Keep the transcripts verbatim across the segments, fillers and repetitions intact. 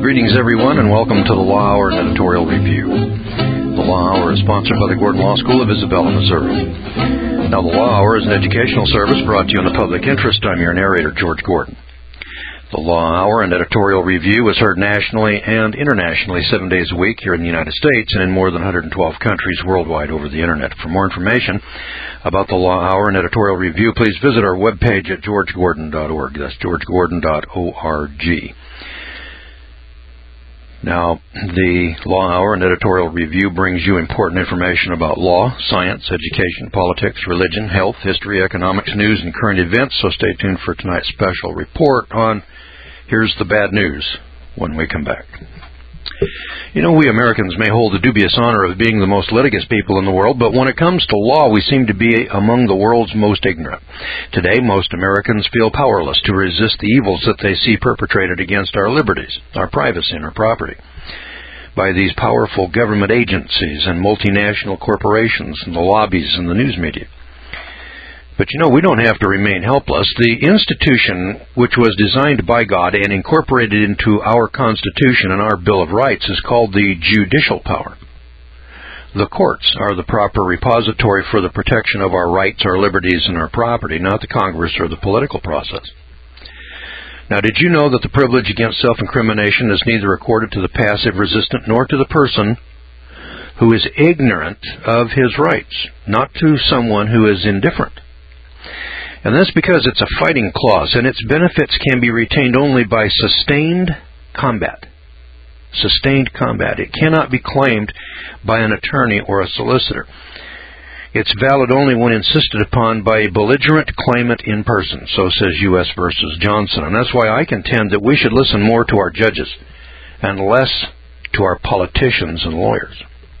Greetings, everyone, and welcome to the Law Hour and Editorial Review. The Law Hour is sponsored by the Gordon Law School of Isabella, Missouri. Now, the Law Hour is an educational service brought to you in the public interest. I'm your narrator, George Gordon. The Law Hour and Editorial Review is heard nationally and internationally seven days a week here in the United States and in more than one hundred twelve countries worldwide over the Internet. For more information about the Law Hour and Editorial Review, please visit our webpage at george gordon dot org. That's george gordon dot org. Now, the Law Hour and Editorial Review brings you important information about law, science, education, politics, religion, health, history, economics, news, and current events. So stay tuned for tonight's special report on Here's the Bad News when we come back. You know, we Americans may hold the dubious honor of being the most litigious people in the world, but when it comes to law, we seem to be among the world's most ignorant. Today, most Americans feel powerless to resist the evils that they see perpetrated against our liberties, our privacy, and our property by these powerful government agencies and multinational corporations and the lobbies and the news media. But you know, we don't have to remain helpless. The institution which was designed by God and incorporated into our Constitution and our Bill of Rights is called the judicial power. The courts are the proper repository for the protection of our rights, our liberties, and our property, not the Congress or the political process. Now, did you know that the privilege against self-incrimination is neither accorded to the passive resistant nor to the person who is ignorant of his rights, not to someone who is indifferent? And that's because it's a fighting clause, and its benefits can be retained only by sustained combat. Sustained combat. It cannot be claimed by an attorney or a solicitor. It's valid only when insisted upon by a belligerent claimant in person, so says U S versus Johnson. And that's why I contend that we should listen more to our judges and less to our politicians and lawyers.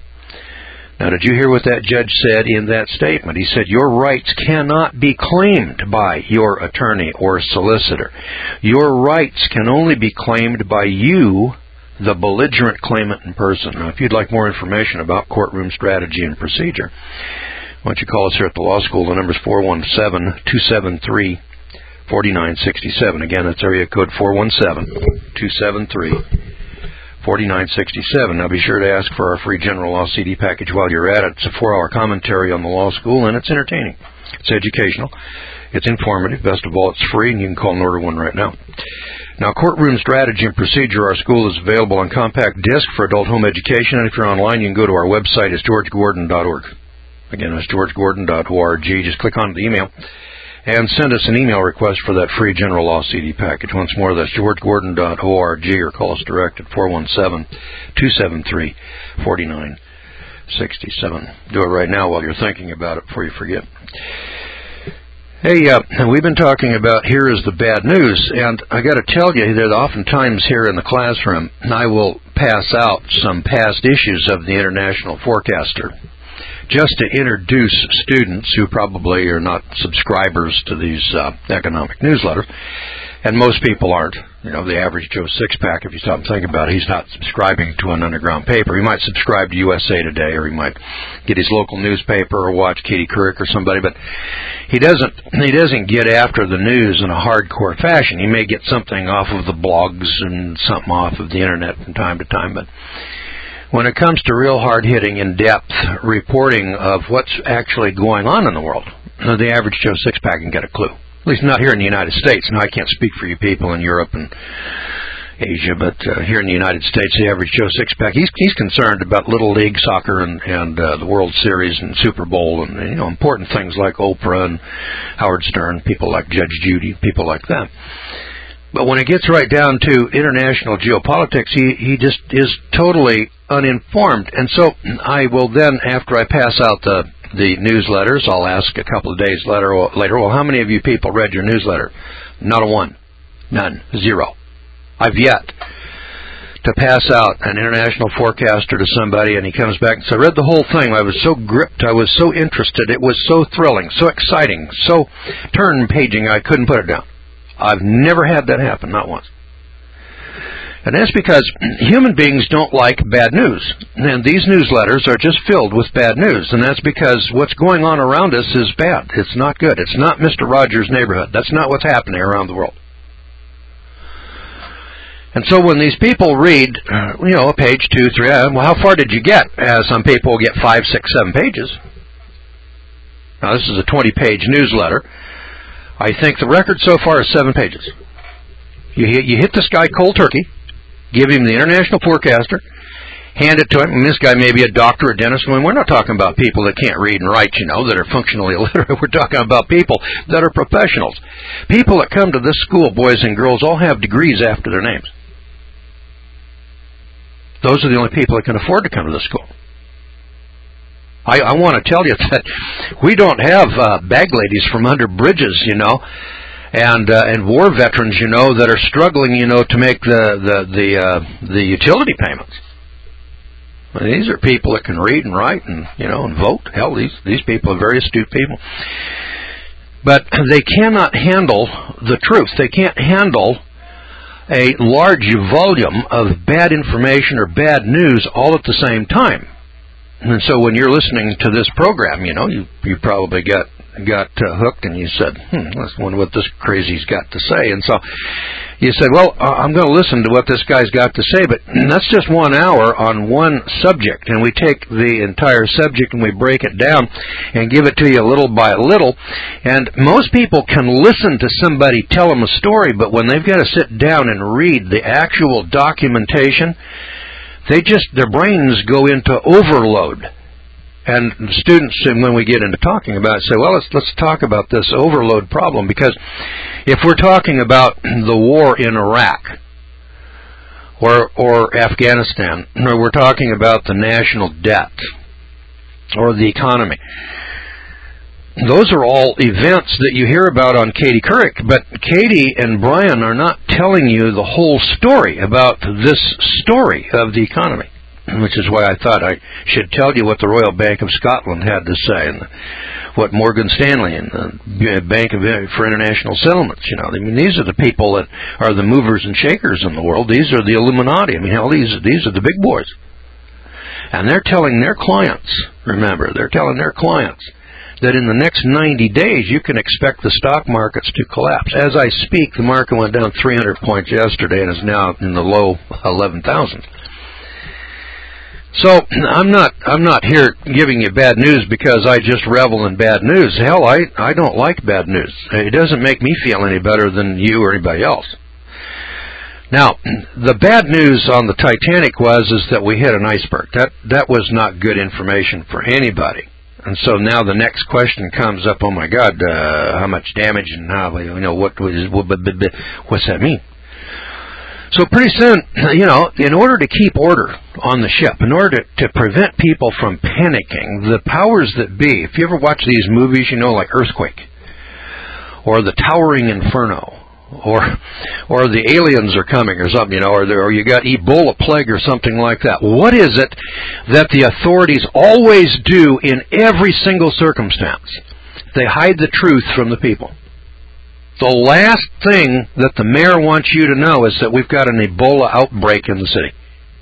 Now, did you hear what that judge said in that statement? He said, your rights cannot be claimed by your attorney or solicitor. Your rights can only be claimed by you, the belligerent claimant in person. Now, if you'd like more information about courtroom strategy and procedure, why don't you call us here at the law school? The number is four one seven, two seven three, four nine six seven. Again, that's area code four one seven, two seven three, four nine six seven. Now be sure to ask for our free general law C D package while you're at it. It's a four-hour commentary on the law school, and it's entertaining. It's educational. It's informative. Best of all, it's free, and you can call and order one right now. Now, courtroom strategy and procedure, our school is available on compact disc for adult home education, and if you're online, you can go to our website. It's george gordon dot org. Again, it's george gordon dot org. Just click on the email and send us an email request for that free general law C D package. Once more, that's george gordon dot org, or call us direct at four one seven, two seven three, four nine six seven. Do it right now while you're thinking about it before you forget. Hey, uh, we've been talking about here is the bad news, and I got to tell you that oftentimes here in the classroom, I will pass out some past issues of the International Forecaster, just to introduce students who probably are not subscribers to these uh, economic newsletters, and most people aren't. You know, the average Joe Sixpack, if you stop and think about it, he's not subscribing to an underground paper. He might subscribe to U S A Today, or he might get his local newspaper or watch Katie Couric or somebody, but he doesn't he doesn't get after the news in a hardcore fashion. He may get something off of the blogs and something off of the Internet from time to time, but when it comes to real hard-hitting, in-depth reporting of what's actually going on in the world, the average Joe Sixpack can get a clue. At least not here in the United States. Now, I can't speak for you people in Europe and Asia, but uh, here in the United States, the average Joe Sixpack, he's, he's concerned about Little League soccer and, and uh, the World Series and Super Bowl and, you know, important things like Oprah and Howard Stern, people like Judge Judy, people like that. But when it gets right down to international geopolitics, he, he just is totally uninformed. And so I will then, after I pass out the, the newsletters, I'll ask a couple of days later, later, well, how many of you people read your newsletter? Not a one. None. Zero. I've yet to pass out an international forecaster to somebody, and he comes back and says, I read the whole thing. I was so gripped. I was so interested. It was so thrilling, so exciting, so turn-paging, I couldn't put it down. I've never had that happen, not once. And that's because human beings don't like bad news. And these newsletters are just filled with bad news. And that's because what's going on around us is bad. It's not good. It's not Mister Rogers' neighborhood. That's not what's happening around the world. And so when these people read, uh, you know, a page, two, three, uh, well, how far did you get? Uh, some people get five, six, seven pages. Now, this is a twenty-page newsletter. I think the record so far is seven pages. You hit, you hit this guy cold turkey, give him the International Forecaster, hand it to him, and this guy may be a doctor, a dentist. I mean, we're not talking about people that can't read and write, you know, that are functionally illiterate. We're talking about people that are professionals. People that come to this school, boys and girls, all have degrees after their names. Those are the only people that can afford to come to the school. I, I want to tell you that we don't have uh, bag ladies from under bridges, you know, and uh, and war veterans, you know, that are struggling, you know, to make the the the, uh, the utility payments. I mean, these are people that can read and write and, you know, and vote. Hell, these these people are very astute people, but they cannot handle the truth. They can't handle a large volume of bad information or bad news all at the same time. And so when you're listening to this program, you know, you you probably got got uh, hooked and you said, hmm, let's wonder what this crazy's got to say. And so you said, well, uh, I'm going to listen to what this guy's got to say, but that's just one hour on one subject. And we take the entire subject and we break it down and give it to you little by little. And most people can listen to somebody tell them a story, but when they've got to sit down and read the actual documentation, they just, their brains go into overload. And students, when we get into talking about it, say, well, let's let's talk about this overload problem, because if we're talking about the war in Iraq or or Afghanistan, or we're talking about the national debt or the economy, those are all events that you hear about on Katie Couric, but Katie and Brian are not telling you the whole story about this story of the economy, which is why I thought I should tell you what the Royal Bank of Scotland had to say, and what Morgan Stanley and the Bank of, for International Settlements, you know. I mean, these are the people that are the movers and shakers in the world. These are the Illuminati. I mean, hell, these, these are the big boys. And they're telling their clients, remember, they're telling their clients that in the next ninety days you can expect the stock markets to collapse. As I speak, the market went down three hundred points yesterday and is now in the low eleven thousand. So I'm not I'm not here giving you bad news because I just revel in bad news. Hell, I, I don't like bad news. It doesn't make me feel any better than you or anybody else. Now, the bad news on the Titanic was is that we hit an iceberg. That that was not good information for anybody. And so now the next question comes up, oh my God, uh, how much damage and how, you know, what, what what's that mean? So pretty soon, you know, in order to keep order on the ship, in order to, to prevent people from panicking, the powers that be, if you ever watch these movies, you know, like Earthquake, or The Towering Inferno, or or the aliens are coming or something, you know, or, there, or you got Ebola plague or something like that. What is it that the authorities always do in every single circumstance? They hide the truth from the people. The last thing that the mayor wants you to know is that we've got an Ebola outbreak in the city.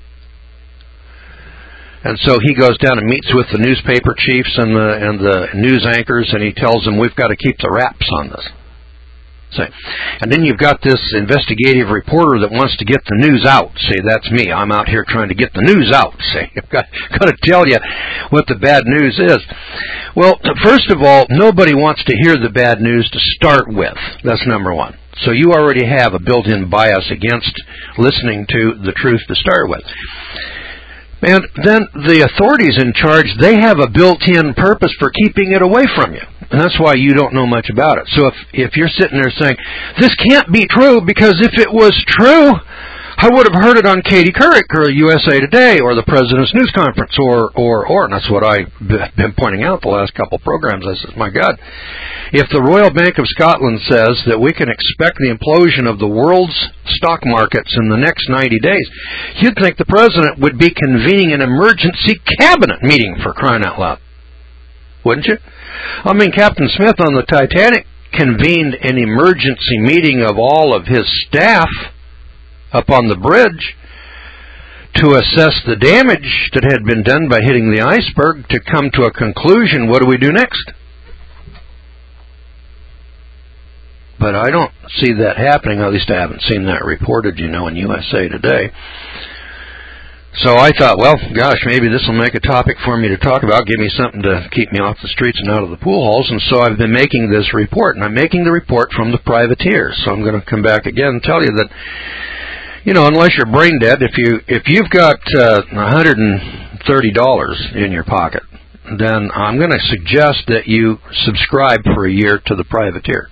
And so he goes down and meets with the newspaper chiefs and the and the news anchors, and he tells them we've got to keep the wraps on this. See. And then you've got this investigative reporter that wants to get the news out. See, that's me. I'm out here trying to get the news out. See, I've got, got to tell you what the bad news is. Well, first of all, nobody wants to hear the bad news to start with. That's number one. So you already have a built-in bias against listening to the truth to start with. And then the authorities in charge, they have a built-in purpose for keeping it away from you. And that's why you don't know much about it. So if, if you're sitting there saying, this can't be true because if it was true, I would have heard it on Katie Couric or U S A Today or the President's News Conference or, or, or, and that's what I've been pointing out the last couple of programs. I said, my God, if the Royal Bank of Scotland says that we can expect the implosion of the world's stock markets in the next ninety days, you'd think the President would be convening an emergency cabinet meeting, for crying out loud. Wouldn't you? I mean, Captain Smith on the Titanic convened an emergency meeting of all of his staff up on the bridge to assess the damage that had been done by hitting the iceberg, to come to a conclusion. What do we do next? but I don't see that happening. At least I haven't seen that reported, you know, in U S A Today. So I thought, well, gosh, maybe this will make a topic for me to talk about, give me something to keep me off the streets and out of the pool halls. And so I've been making this report, and I'm making the report from the privateers. So I'm going to come back again and tell you that, you know, unless you're brain dead, if you if you've got uh, one hundred thirty dollars in your pocket, then I'm going to suggest that you subscribe for a year to the privateer.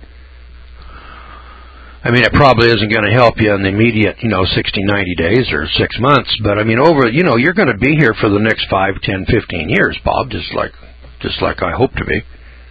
I mean, it probably isn't going to help you in the immediate, you know, sixty, ninety days or six months. But, I mean, over, you know, you're going to be here for the next five, ten, fifteen years, Bob, just like just like I hope to be.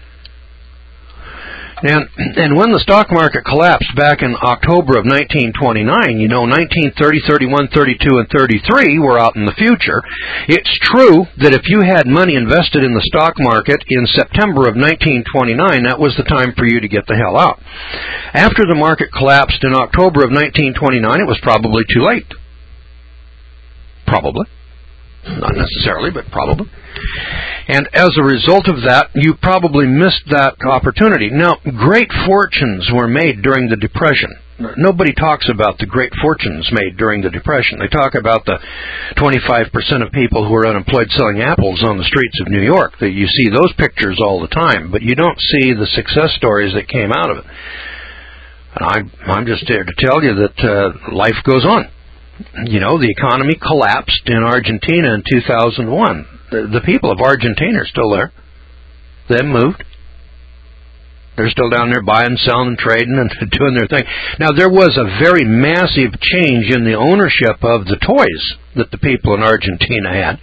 And and when the stock market collapsed back in October of nineteen twenty-nine, you know, nineteen thirty, thirty-one, thirty-two, and thirty-three were out in the future. It's true that if you had money invested in the stock market in September of nineteen twenty-nine, that was the time for you to get the hell out. After the market collapsed in October of nineteen twenty-nine, it was probably too late. Probably. Not necessarily, but probably. And as a result of that, you probably missed that opportunity. Now, great fortunes were made during the Depression. Nobody talks about the great fortunes made during the Depression. They talk about the twenty-five percent of people who are unemployed selling apples on the streets of New York. You see those pictures all the time, but you don't see the success stories that came out of it. And I, I'm just here to tell you that uh, life goes on. You know, the economy collapsed in Argentina in two thousand one. The, the people of Argentina are still there. They haven't moved. They're still down there buying, selling, trading, and doing their thing. Now, there was a very massive change in the ownership of the toys that the people in Argentina had.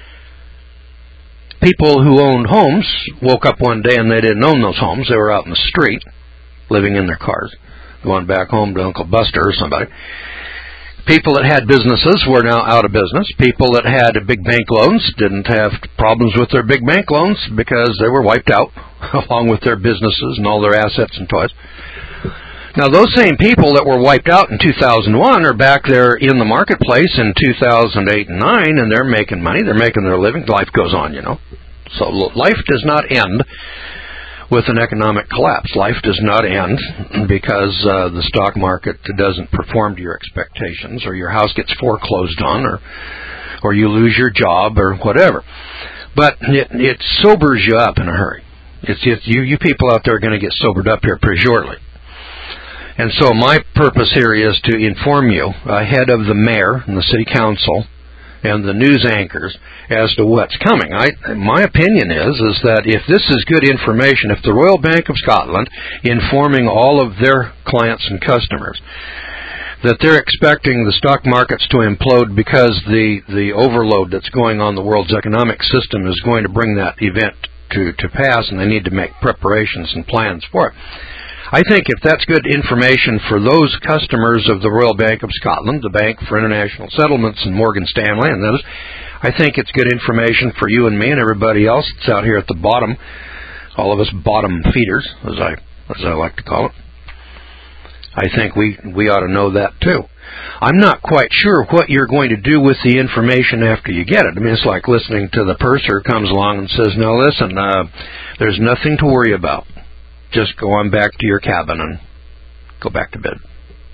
People who owned homes woke up one day and they didn't own those homes. They were out in the street, living in their cars, going back home to Uncle Buster or somebody. People that had businesses were now out of business. People that had big bank loans didn't have problems with their big bank loans because they were wiped out, along with their businesses and all their assets and toys. Now, those same people that were wiped out in two thousand one are back there in the marketplace in two thousand eight and nine, and they're making money. They're making their living. Life goes on, you know. So life does not end with an economic collapse. Life does not end because uh, the stock market doesn't perform to your expectations, or your house gets foreclosed on, or or you lose your job, or whatever. But it, it sobers you up in a hurry. It's, it's you, you people out there are going to get sobered up here pretty shortly. And so my purpose here is to inform you ahead of the mayor and the city council and the news anchors as to what's coming. I, my opinion is, is that if this is good information, if the Royal Bank of Scotland informing all of their clients and customers that they're expecting the stock markets to implode because the, the overload that's going on the world's economic system is going to bring that event to, to pass, and they need to make preparations and plans for it. I think if that's good information for those customers of the Royal Bank of Scotland, the Bank for International Settlements and Morgan Stanley and those, I think it's good information for you and me and everybody else that's out here at the bottom, all of us bottom feeders, as I as I like to call it. I think we, we ought to know that too. I'm not quite sure what you're going to do with the information after you get it. I mean, it's like listening to the purser who comes along and says, no, listen, uh, there's nothing to worry about. Just go on back to your cabin and go back to bed.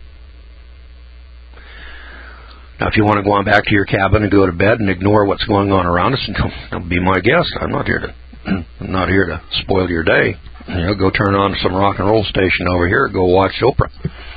Now, if you want to go on back to your cabin and go to bed and ignore what's going on around us, don't be my guest. I'm not here to, I'm not here to spoil your day. You know, go turn on some rock and roll station over here. Go watch Oprah.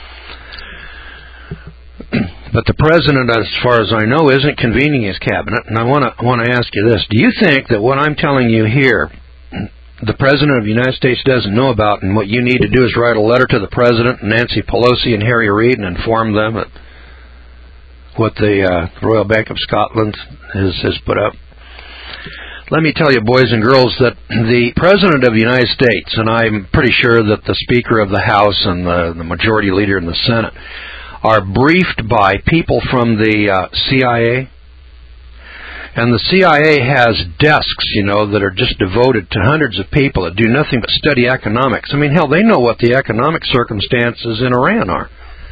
But the president, as far as I know, isn't convening his cabinet. And I want to I want to ask you this: do you think that what I'm telling you here, the President of the United States doesn't know about, and what you need to do is write a letter to the President, Nancy Pelosi, and Harry Reid, and inform them that what the uh, Royal Bank of Scotland has, has put up? Let me tell you, boys and girls, that the President of the United States, and I'm pretty sure that the Speaker of the House and the, the Majority Leader in the Senate, are briefed by people from the uh, C I A. And the C I A has desks, you know, that are just devoted to hundreds of people that do nothing but study economics. I mean, hell, they know what the economic circumstances in Iran are.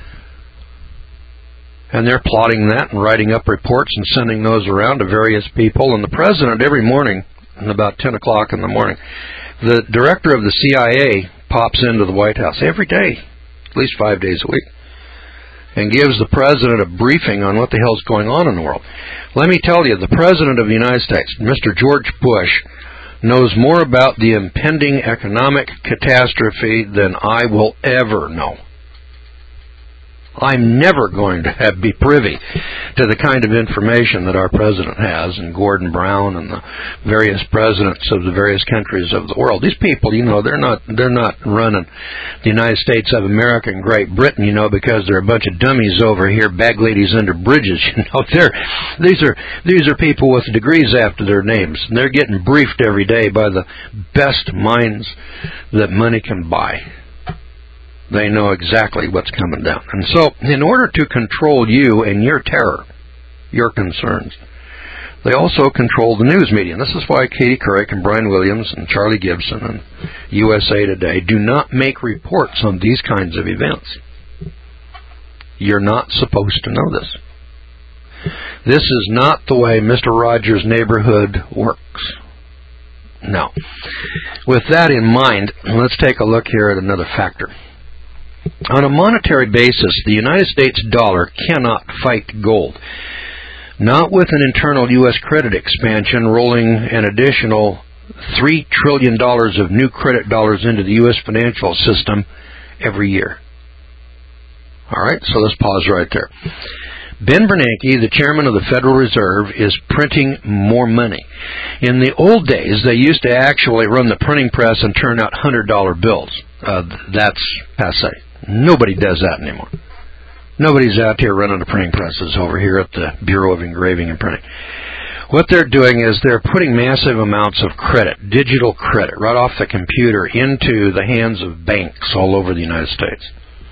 And they're plotting that and writing up reports and sending those around to various people. And the President, every morning, at about ten o'clock in the morning, the director of the C I A pops into the White House every day. at least five days a week, and gives the president a briefing on what the hell's going on in the world. Let me tell you, the president of the United States, Mister George Bush, knows more about the impending economic catastrophe than I will ever know. I'm never going to have, be privy to the kind of information that our president has, and Gordon Brown and the various presidents of the various countries of the world. These people, you know, they're not they're not running the United States of America and Great Britain, you know, because they're a bunch of dummies over here, bag ladies under bridges. You know, they're these are these are people with degrees after their names, and they're getting briefed every day by the best minds that money can buy. They know exactly what's coming down. And so, in order to control you and your terror, your concerns, they also control the news media. And this is why Katie Couric and Brian Williams and Charlie Gibson and U S A Today do not make reports on these kinds of events. You're not supposed to know this. This is not the way Mister Rogers' Neighborhood works. Now, with that in mind, let's take a look here at another factor. On a monetary basis, the United States dollar cannot fight gold. Not with an internal U S credit expansion rolling an additional three trillion dollars of new credit dollars into the U S financial system every year. All right, so let's pause right there. Ben Bernanke, the chairman of the Federal Reserve, is printing more money. In the old days, they used to actually run the printing press and turn out one hundred dollar bills. Uh, that's passé. Nobody does that anymore. Nobody's out here running the printing presses over here at the Bureau of Engraving and Printing. What they're doing is they're putting massive amounts of credit, digital credit, right off the computer into the hands of banks all over the United States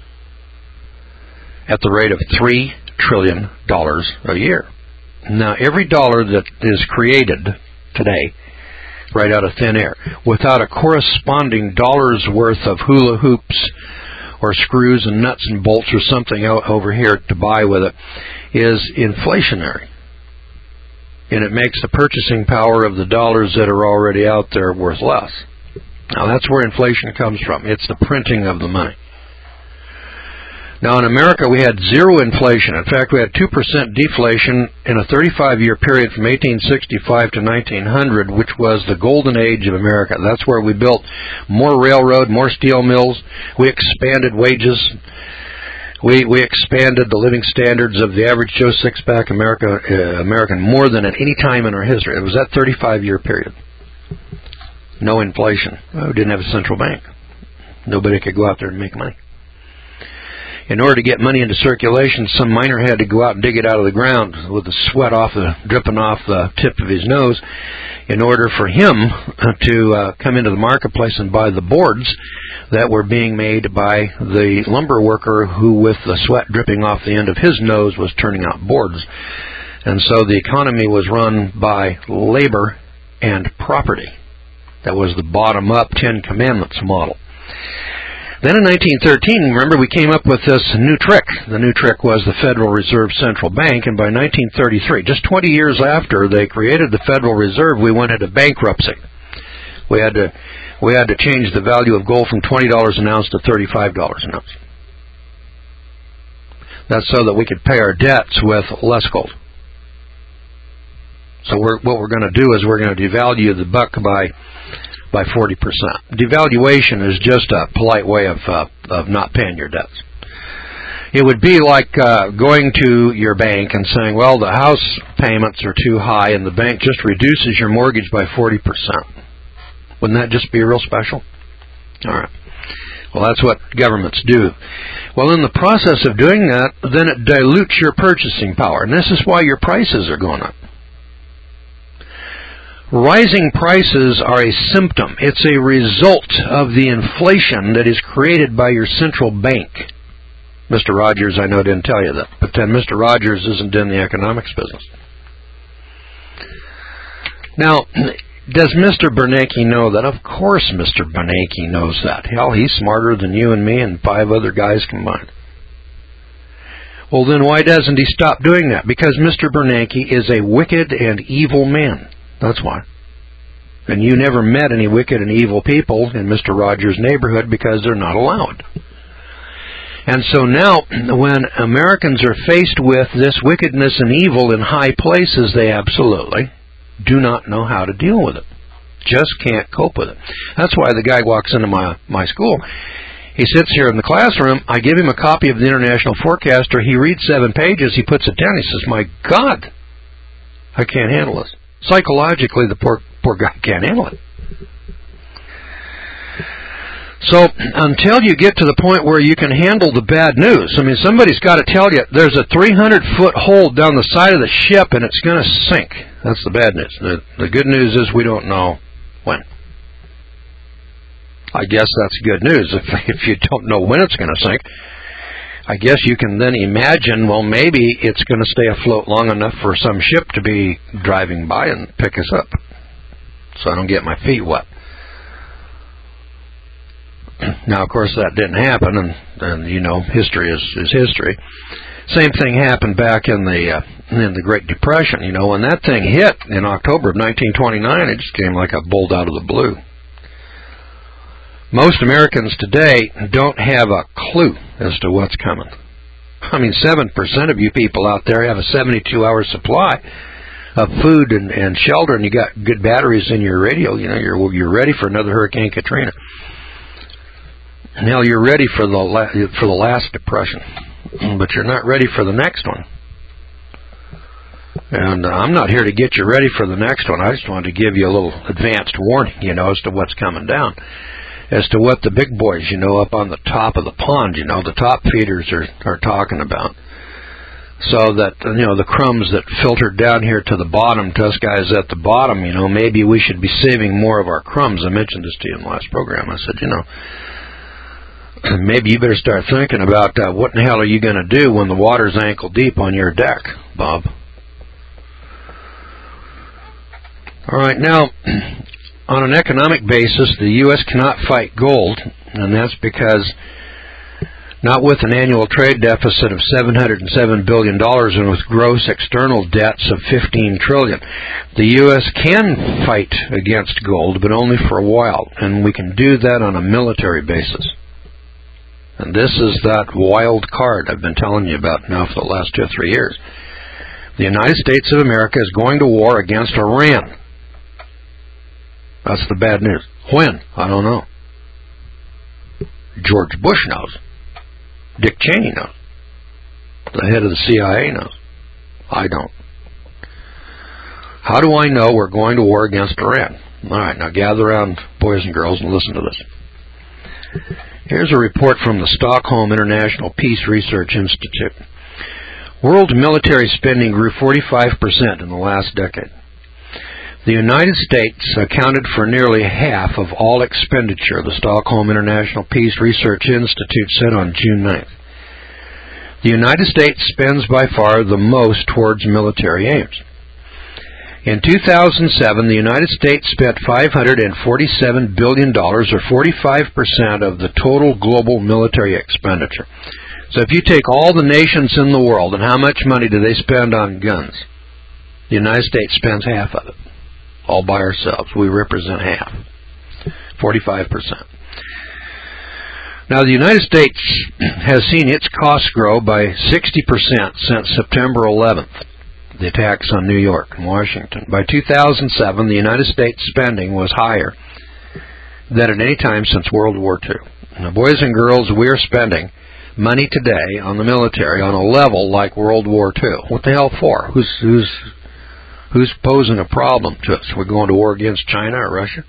at the rate of three trillion dollars a year. Now, every dollar that is created today, right out of thin air, without a corresponding dollar's worth of hula hoops or screws and nuts and bolts or something over here to buy with it, is inflationary. And it makes the purchasing power of the dollars that are already out there worth less. Now, that's where inflation comes from. It's the printing of the money. Now, in America, we had zero inflation. In fact, we had two percent deflation in a thirty-five year period from eighteen sixty-five to nineteen hundred, which was the golden age of America. That's where we built more railroad, more steel mills. We expanded wages. We we expanded the living standards of the average Joe Six-Pack America, uh, American more than at any time in our history. It was that thirty-five year period. No inflation. Well, we didn't have a central bank. Nobody could go out there and make money. In order to get money into circulation, some miner had to go out and dig it out of the ground with the sweat off the dripping off the tip of his nose in order for him to uh, come into the marketplace and buy the boards that were being made by the lumber worker who, with the sweat dripping off the end of his nose, was turning out boards. And so the economy was run by labor and property. That was the bottom-up Ten Commandments model. Then in nineteen thirteen, remember, we came up with this new trick. The new trick was the Federal Reserve Central Bank, and by nineteen thirty-three, just twenty years after they created the Federal Reserve, we went into bankruptcy. We had to we had to change the value of gold from twenty dollars an ounce to thirty-five dollars an ounce. That's so that we could pay our debts with less gold. So we're, what we're going to do is we're going to devalue the buck by by forty percent. Devaluation is just a polite way of uh, of not paying your debts. It would be like uh, going to your bank and saying, well, the house payments are too high, and the bank just reduces your mortgage by forty percent. Wouldn't that just be real special? All right. Well, that's what governments do. Well, in the process of doing that, then it dilutes your purchasing power, and this is why your prices are going up. Rising prices are a symptom. It's a result of the inflation that is created by your central bank. Mister Rogers, I know, didn't tell you that, but then Mister Rogers isn't in the economics business. Now, does Mister Bernanke know that? Of course Mister Bernanke knows that. Hell, he's smarter than you and me and five other guys combined. Well, then why doesn't he stop doing that? Because Mister Bernanke is a wicked and evil man. That's why. And you never met any wicked and evil people in Mister Rogers' neighborhood because they're not allowed. And so now, when Americans are faced with this wickedness and evil in high places, they absolutely do not know how to deal with it. Just can't cope with it. That's why the guy walks into my, my school. He sits here in the classroom. I give him a copy of the International Forecaster. He reads seven pages. He puts it down. He says, my God, I can't handle this. Psychologically, the poor, poor guy can't handle it. So until you get to the point where you can handle the bad news, I mean, somebody's got to tell you there's a three hundred foot hole down the side of the ship and it's going to sink. That's the bad news. The, the good news is we don't know when. I guess that's good news. If, if you don't know when it's going to sink, I guess you can then imagine, well, maybe it's going to stay afloat long enough for some ship to be driving by and pick us up so I don't get my feet wet. Now, of course, that didn't happen, and, and you know, history is, is history. Same thing happened back in the uh, in the Great Depression. You know, when that thing hit in October of nineteen twenty-nine, it just came like a bolt out of the blue. Most Americans today don't have a clue as to what's coming. I mean, seven percent of you people out there have a seventy-two hour supply of food and, and shelter, and you got good batteries in your radio. You know, you're you're ready for another Hurricane Katrina. Now you're ready for the la- for the last depression, but you're not ready for the next one. And uh, I'm not here to get you ready for the next one. I just wanted to give you a little advanced warning, you know, as to what's coming down, as to what the big boys, you know, up on the top of the pond, you know, the top feeders are are talking about. So that, you know, the crumbs that filtered down here to the bottom, to us guys at the bottom, you know, maybe we should be saving more of our crumbs. I mentioned this to you in the last program. I said, you know, maybe you better start thinking about uh, what in the hell are you going to do when the water's ankle deep on your deck, Bob. All right, now, on an economic basis, the U S cannot fight gold, and that's because not with an annual trade deficit of seven hundred seven billion dollars and with gross external debts of fifteen trillion dollars. The U S can fight against gold, but only for a while, and we can do that on a military basis. And this is that wild card I've been telling you about now for the last two or three years. The United States of America is going to war against Iran. That's the bad news. When? I don't know. George Bush knows. Dick Cheney knows. The head of the C I A knows. I don't. How do I know we're going to war against Iran? All right, now gather around, boys and girls, and listen to this. Here's a report from the Stockholm International Peace Research Institute. World military spending grew forty-five percent in the last decade. The United States accounted for nearly half of all expenditure, the Stockholm International Peace Research Institute said on June ninth. The United States spends by far the most towards military aims. In two thousand seven, the United States spent five hundred forty-seven billion dollars, or forty-five percent of the total global military expenditure. So if you take all the nations in the world, and how much money do they spend on guns? The United States spends half of it, all by ourselves. We represent half, forty-five percent. Now, the United States has seen its costs grow by sixty percent since September eleventh. The attacks on New York and Washington. By two thousand seven, the United States spending was higher than at any time since World War Two. Now, boys and girls, we are spending money today on the military on a level like World War Two. What the hell for? Who's who's who's posing a problem to us? We're going to war against China or Russia?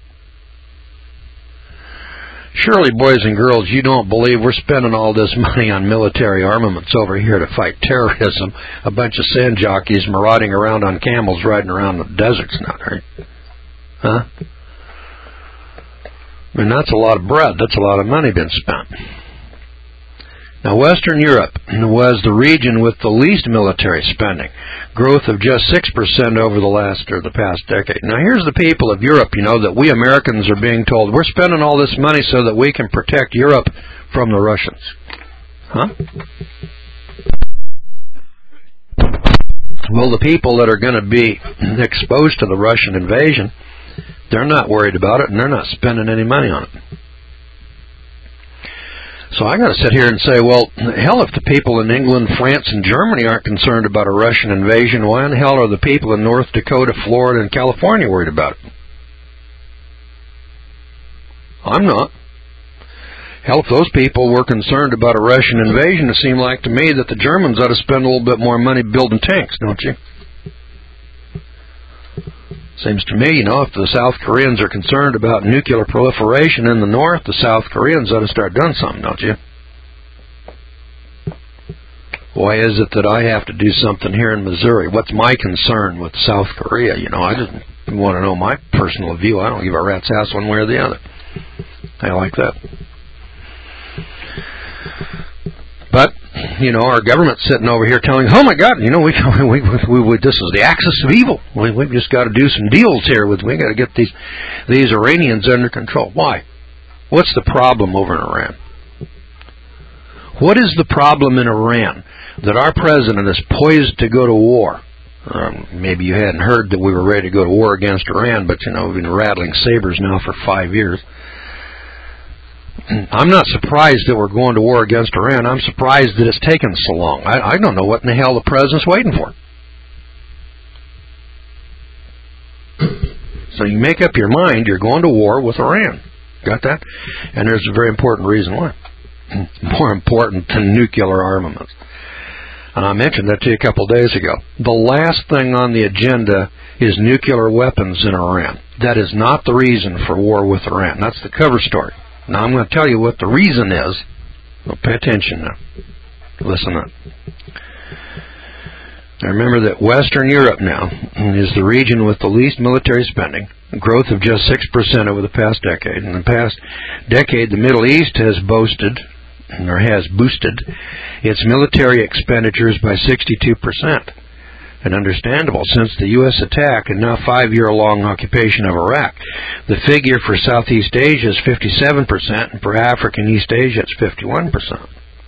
Surely, boys and girls, you don't believe we're spending all this money on military armaments over here to fight terrorism, a bunch of sand jockeys marauding around on camels riding around the deserts now, right? Huh? I mean, that's a lot of bread. That's a lot of money being spent. Now, Western Europe was the region with the least military spending, growth of just six percent over the last or the past decade. Now, here's the people of Europe, you know, that we Americans are being told, we're spending all this money so that we can protect Europe from the Russians. Huh? Well, the people that are going to be exposed to the Russian invasion, they're not worried about it, and they're not spending any money on it. So I got to sit here and say, well, hell, if the people in England, France, and Germany aren't concerned about a Russian invasion, why in the hell are the people in North Dakota, Florida, and California worried about it? I'm not. Hell, if those people were concerned about a Russian invasion, it seemed like to me that the Germans ought to spend a little bit more money building tanks, don't you? Seems to me, you know, if the South Koreans are concerned about nuclear proliferation in the North, the South Koreans ought to start doing something, don't you? Why is it that I have to do something here in Missouri? What's my concern with South Korea? You know, I just want to know my personal view. I don't give a rat's ass one way or the other. I like that. But, you know, our government's sitting over here telling, oh my God, you know, we, we, we, we this is the axis of evil. We, we've just got to do some deals here. With we got to get these these Iranians under control. Why? What's the problem over in Iran? What is the problem in Iran that our president is poised to go to war? Um, maybe you hadn't heard that we were ready to go to war against Iran, but, you know, we've been rattling sabers now for five years. I'm not surprised that we're going to war against Iran. I'm surprised that it's taken so long. I, I don't know what in the hell the president's waiting for. So you make up your mind you're going to war with Iran. Got that? And there's a very important reason why. More important than nuclear armaments. And I mentioned that to you a couple of days ago. The last thing on the agenda is nuclear weapons in Iran. That is not the reason for war with Iran. That's the cover story. Now I'm going to tell you what the reason is. Well, pay attention now. Listen up. Now remember that Western Europe now is the region with the least military spending, growth of just six percent over the past decade. In the past decade, the Middle East has boasted, or has boosted, its military expenditures by sixty-two percent. And understandable, since the U S attack and now five-year-long occupation of Iraq. The figure for Southeast Asia is fifty-seven percent, and for Africa and East Asia it's fifty-one percent.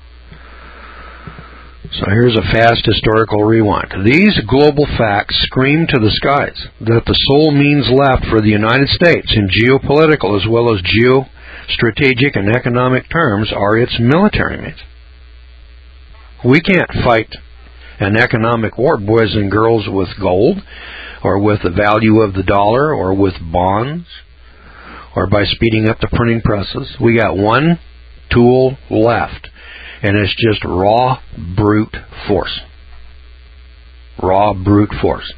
So here's a fast historical rewind. These global facts scream to the skies that the sole means left for the United States in geopolitical as well as geostrategic and economic terms are its military means. We can't fight an economic war, boys and girls, with gold, or with the value of the dollar, or with bonds, or by speeding up the printing presses. We got one tool left, and it's just raw, brute force. Raw, brute force.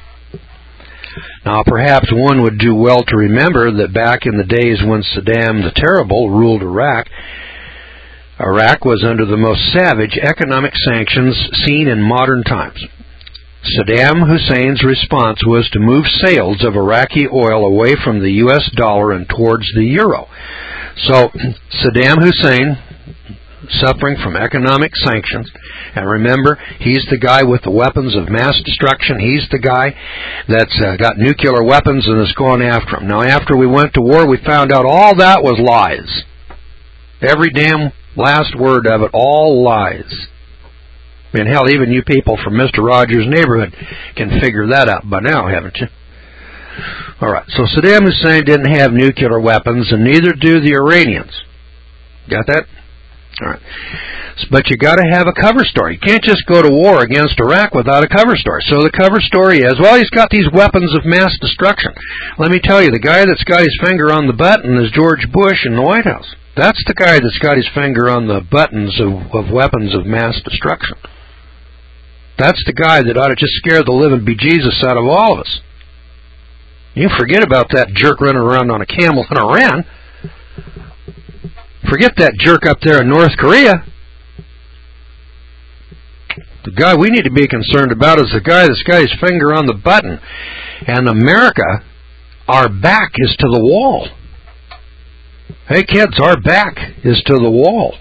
Now, perhaps one would do well to remember that back in the days when Saddam the Terrible ruled Iraq, Iraq was under the most savage economic sanctions seen in modern times. Saddam Hussein's response was to move sales of Iraqi oil away from the U S dollar and towards the euro. So, Saddam Hussein, suffering from economic sanctions, and remember, he's the guy with the weapons of mass destruction. He's the guy that's uh, got nuclear weapons and is going after them. Now, after we went to war, we found out all that was lies. Every damn last word of it, all lies. I mean, hell, even you people from Mister Rogers' neighborhood can figure that out by now, haven't you? All right, so Saddam Hussein didn't have nuclear weapons, and neither do the Iranians. Got that? All right. But you got to have a cover story. You can't just go to war against Iraq without a cover story. So the cover story is, well, he's got these weapons of mass destruction. Let me tell you, the guy that's got his finger on the button is George Bush in the White House. That's the guy that's got his finger on the buttons of, of weapons of mass destruction. That's the guy that ought to just scare the living bejesus out of all of us. You forget about that jerk running around on a camel in Iran. Forget that jerk up there in North Korea. The guy we need to be concerned about is the guy that's got his finger on the button. And America, our back is to the wall. Hey kids, our back is to the wall.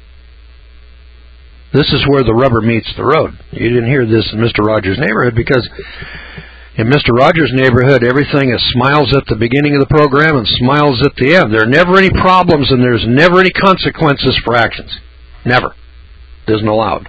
This is where the rubber meets the road. You didn't hear this in Mister Rogers' neighborhood because in Mister Rogers' neighborhood, everything is smiles at the beginning of the program and smiles at the end. There are never any problems and there's never any consequences for actions. Never. It isn't allowed.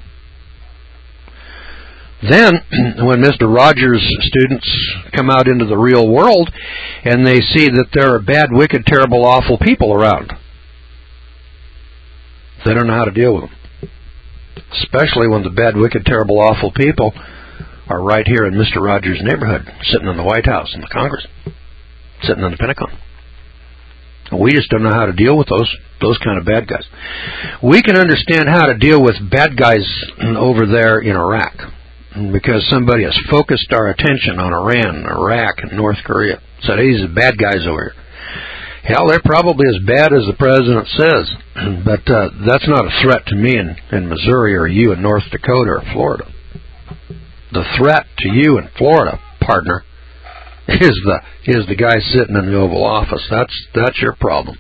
Then, when Mister Rogers' students come out into the real world and they see that there are bad, wicked, terrible, awful people around, They don't know how to deal with them. Especially when the bad, wicked, terrible, awful people are right here in Mister Rogers' neighborhood, sitting in the White House and the Congress, sitting in the Pentagon. And we just don't know how to deal with those those kind of bad guys. We can understand how to deal with bad guys over there in Iraq, because somebody has focused our attention on Iran, Iraq, and North Korea. So these are bad guys over here. Hell, they're probably as bad as the president says, but uh, that's not a threat to me in, in Missouri or you in North Dakota or Florida. The threat to you in Florida, partner, is the is the guy sitting in the Oval Office. That's that's your problem.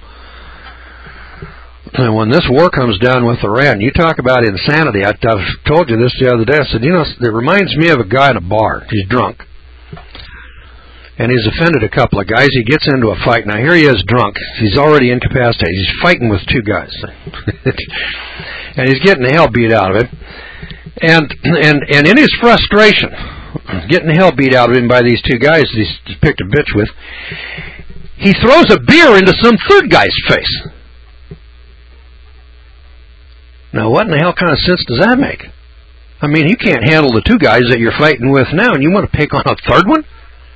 And when this war comes down with Iran, you talk about insanity. I, I've told you this the other day. I said, you know, it reminds me of a guy in a bar. He's drunk. And he's offended a couple of guys. He gets into a fight. Now, here he is drunk. He's already incapacitated. He's fighting with two guys. And he's getting the hell beat out of him. And, and, and in his frustration, getting the hell beat out of him by these two guys that he's picked a bitch with, he throws a beer into some third guy's face. Now, what in the hell kind of sense does that make? I mean, you can't handle the two guys that you're fighting with now, and you want to pick on a third one?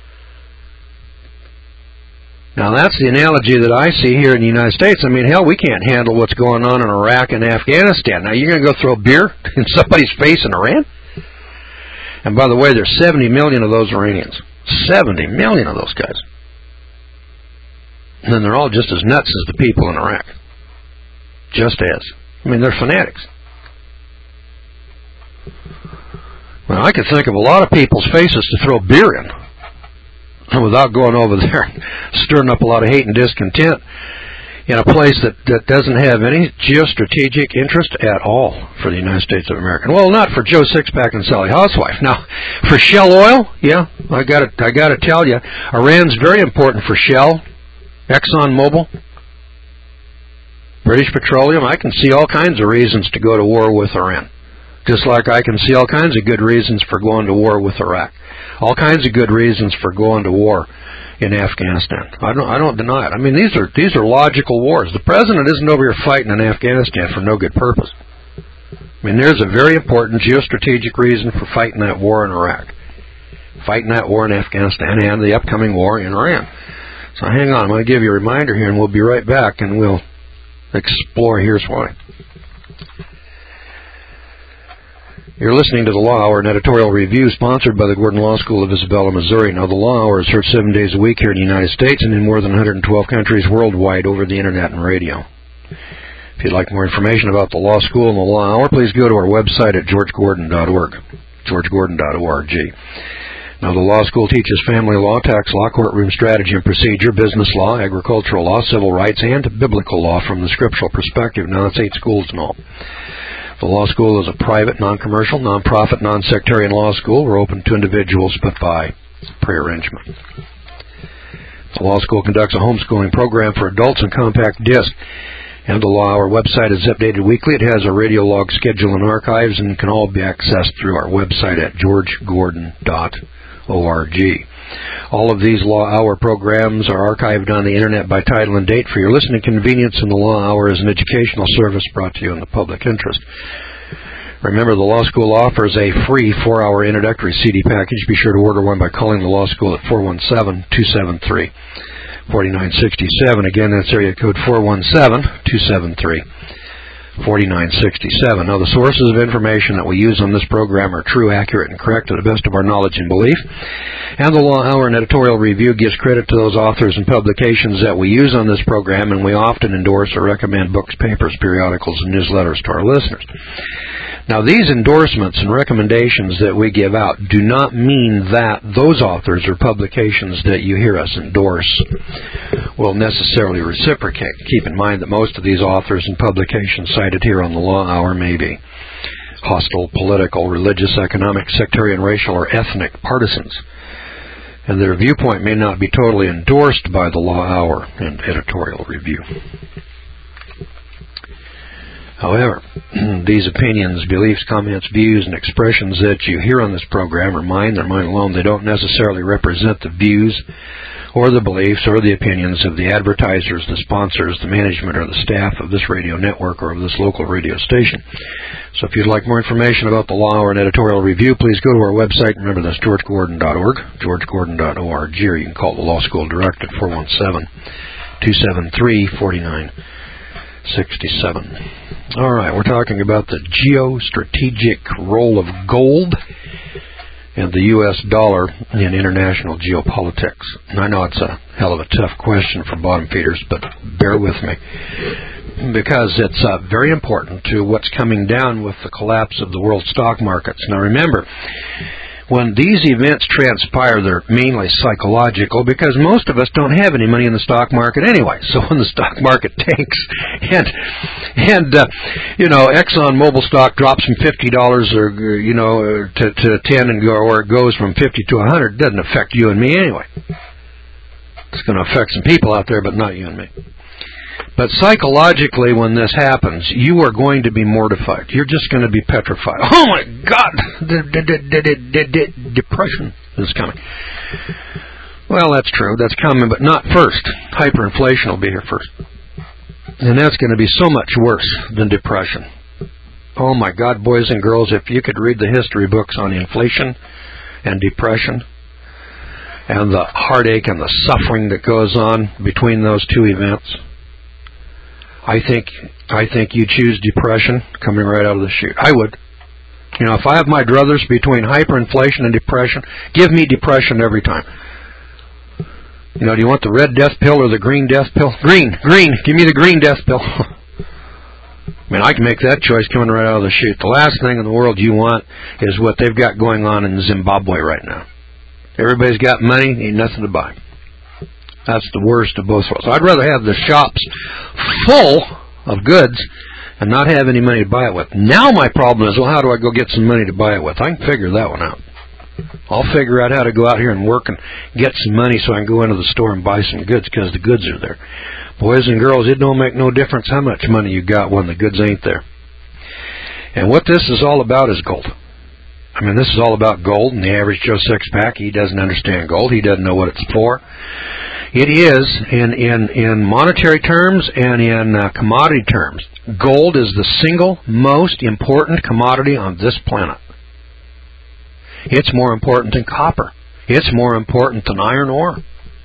Now, that's the analogy that I see here in the United States. I mean, hell, we can't handle what's going on in Iraq and Afghanistan. Now, you're going to go throw beer in somebody's face in Iran? And by the way, there's seventy million of those Iranians. seventy million of those guys. And then they're all just as nuts as the people in Iraq. Just as. I mean, they're fanatics. Well, I could think of a lot of people's faces to throw beer in, without going over there and stirring up a lot of hate and discontent in a place that, that doesn't have any geostrategic interest at all for the United States of America. Well, not for Joe Sixpack and Sally Housewife. Now, for Shell Oil, yeah, I got to I got to tell you, Iran's very important for Shell, ExxonMobil, British Petroleum. I can see all kinds of reasons to go to war with Iran, just like I can see all kinds of good reasons for going to war with Iraq. All kinds of good reasons for going to war in Afghanistan. I don't I don't deny it. I mean, these are these are logical wars. The president isn't over here fighting in Afghanistan for no good purpose. I mean, there's a very important geostrategic reason for fighting that war in Iraq, fighting that war in Afghanistan, and the upcoming war in Iran. So hang on, I'm going to give you a reminder here, and we'll be right back, and we'll explore Here's Why. You're listening to the Law Hour, an editorial review sponsored by the Gordon Law School of Isabella, Missouri. Now, the Law Hour is heard seven days a week here in the United States and in more than one hundred twelve countries worldwide over the Internet and radio. If you'd like more information about the Law School and the Law Hour, please go to our website at george gordon dot org, george gordon dot org. Now, the Law School teaches family law, tax law, courtroom strategy and procedure, business law, agricultural law, civil rights, and biblical law from the scriptural perspective. Now, it's eight schools in all. The Law School is a private, non-commercial, non-profit, non-sectarian law school. We're open to individuals, but by pre-arrangement. The Law School conducts a homeschooling program for adults on compact disc. And the Law Hour website is updated weekly. It has a radio log schedule and archives, and can all be accessed through our website at george gordon dot org. All of these Law Hour programs are archived on the Internet by title and date for your listening convenience, and the Law Hour is an educational service brought to you in the public interest. Remember, the Law School offers a free four-hour introductory C D package. Be sure to order one by calling the Law School at four one seven, two seven three, four nine six seven. Again, that's area code four one seven, two seven three, four nine six seven. Now, the sources of information that we use on this program are true, accurate, and correct to the best of our knowledge and belief. And the Law Hour and editorial review gives credit to those authors and publications that we use on this program, and we often endorse or recommend books, papers, periodicals, and newsletters to our listeners. Now, these endorsements and recommendations that we give out do not mean that those authors or publications that you hear us endorse will necessarily reciprocate. Keep in mind that most of these authors and publications cited here on the Law Hour may be hostile, political, religious, economic, sectarian, racial, or ethnic partisans, and their viewpoint may not be totally endorsed by the Law Hour and editorial review. However, these opinions, beliefs, comments, views, and expressions that you hear on this program are mine. They're mine alone. They don't necessarily represent the views or the beliefs or the opinions of the advertisers, the sponsors, the management, or the staff of this radio network or of this local radio station. So if you'd like more information about the Law Hour and Editorial Review, please go to our website. Remember, that's george gordon dot org, george gordon dot org, or you can call the Law School Direct at four one seven, two seven three, four nine six seven. All right, we're talking about the geostrategic role of gold and the U S dollar in international geopolitics. And I know it's a hell of a tough question for bottom feeders, but bear with me, because it's uh, very important to what's coming down with the collapse of the world stock markets. Now remember, when these events transpire, they're mainly psychological, because most of us don't have any money in the stock market anyway. So when the stock market tanks and, and uh, you know, ExxonMobil stock drops from fifty dollars or, you know, to, to ten and go, or it goes from fifty to one hundred, it doesn't affect you and me anyway. It's going to affect some people out there, but not you and me. But psychologically, when this happens, you are going to be mortified. You're just going to be petrified. Oh, my God! Depression is coming. Well, that's true. That's coming, but not first. Hyperinflation will be here first. And that's going to be so much worse than depression. Oh, my God, boys and girls, if you could read the history books on inflation and depression and the heartache and the suffering that goes on between those two events, I think I think you choose depression coming right out of the chute. I would. You know, if I have my druthers between hyperinflation and depression, give me depression every time. You know, do you want the red death pill or the green death pill? Green, green. Give me the green death pill. I mean, I can make that choice coming right out of the chute. The last thing in the world you want is what they've got going on in Zimbabwe right now. Everybody's got money, ain't nothing to buy. That's the worst of both worlds. So I'd rather have the shops full of goods and not have any money to buy it with. Now my problem is, well, how do I go get some money to buy it with? I can figure that one out. I'll figure out how to go out here and work and get some money so I can go into the store and buy some goods, because the goods are there. Boys and girls, it don't make no difference how much money you got when the goods ain't there. And what this is all about is gold. I mean, this is all about gold, and the average Joe Six-Pack, he doesn't understand gold. He doesn't know what it's for. It is, in, in, in monetary terms and in uh, commodity terms, gold is the single most important commodity on this planet. It's more important than copper. It's more important than iron ore.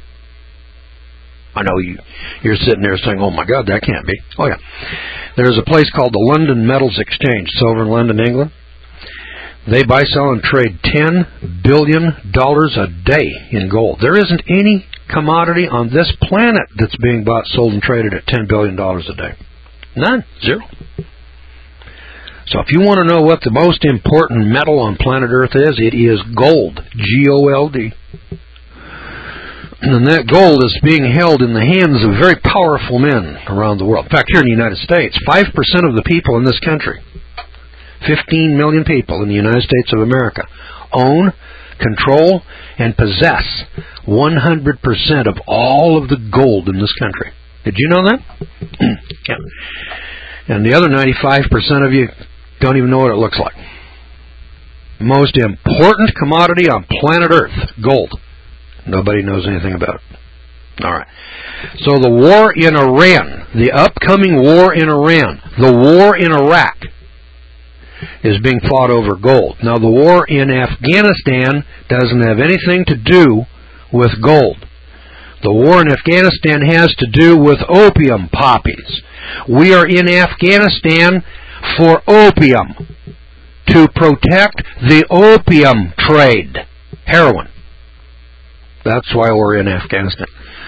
I know you, you're sitting there saying, oh my God, that can't be. Oh yeah. There's a place called the London Metals Exchange. It's over in London, England. They buy, sell, and trade ten billion dollars a day in gold. There isn't any commodity on this planet that's being bought, sold, and traded at ten billion dollars a day. None. Zero. So if you want to know what the most important metal on planet Earth is, it is gold. G O L D. And that gold is being held in the hands of very powerful men around the world. In fact, here in the United States, five percent of the people in this country, fifteen million people in the United States of America, own, control, and possess one hundred percent of all of the gold in this country. Did you know that? Yeah. And the other ninety-five percent of you don't even know what it looks like. Most important commodity on planet Earth, gold. Nobody knows anything about it. All right. So the war in Iran, the upcoming war in Iran, the war in Iraq is being fought over gold. Now, the war in Afghanistan doesn't have anything to do with gold. The war in Afghanistan has to do with opium poppies. We are in Afghanistan for opium, to protect the opium trade, heroin. That's why we're in Afghanistan.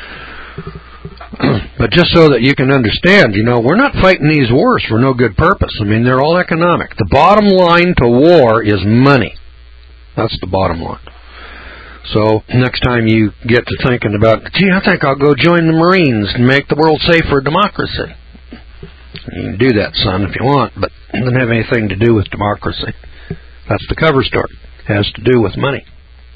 But just so that you can understand, you know, we're not fighting these wars for no good purpose. I mean, they're all economic. The bottom line to war is money. That's the bottom line. So next time you get to thinking about, gee, I think I'll go join the Marines and make the world safe for democracy. You can do that, son, if you want, but it doesn't have anything to do with democracy. That's the cover story. It has to do with money.